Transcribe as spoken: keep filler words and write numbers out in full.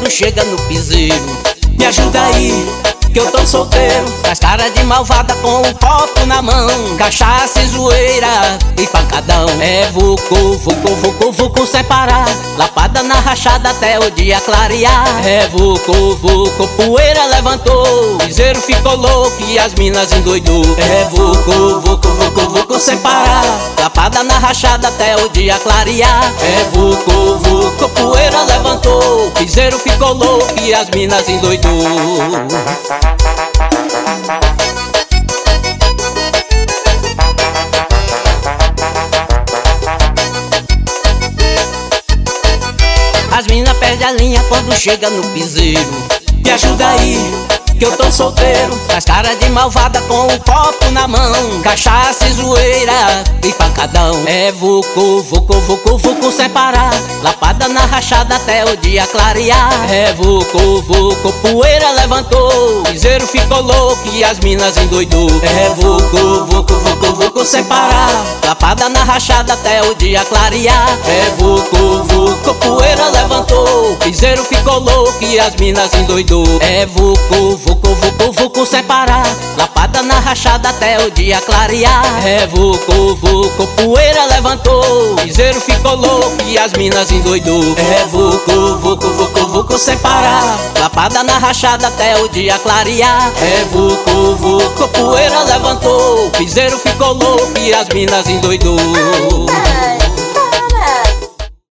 quando chega no piseiro. Me ajuda aí, que eu tô solteiro, faz cara de malvada com um copo na mão, cachaça e zoeira e pancadão. É vucu, vucu, vucu, vucu sem parar, lapada na rachada até o dia clarear. É vucu, vucu, poeira levantou, piseiro ficou louco e as minas endoidou. É vucu, vucu, vucu, vucu sem parar, lapada na rachada até o dia clarear. É vucu, vucu, poeira levantou, piseiro ficou louco e as minas endoidou. As mina perdem a linha quando chega no piseiro. Me ajuda aí, que eu tô solteiro, faz cara de malvada com um copo na mão, cachaça e zoeira e pancadão. É vucu, vucu, vucu, vucu sem parar, lapada na rachada até o dia clarear. É vucu, vucu, poeira levantou, piseiro ficou louco e as minas endoidou. É vucu, vucu, vucu, vucu sem parar, lapada na rachada até o dia clarear. É vucu, vucu, poeira levantou, piseiro ficou louco e as minas endoidou. É vucu, vucu, vucu, vucu sem parar, lapada na rachada até o dia clarear. É vucu, vucu, poeira levantou, piseiro ficou louco e as minas endoidou. É vucu, vucu, vucu, vucu sem parar, lapada na rachada até o dia clarear. É vucu, vucu, poeira levantou, piseiro ficou louco e as minas endoidou.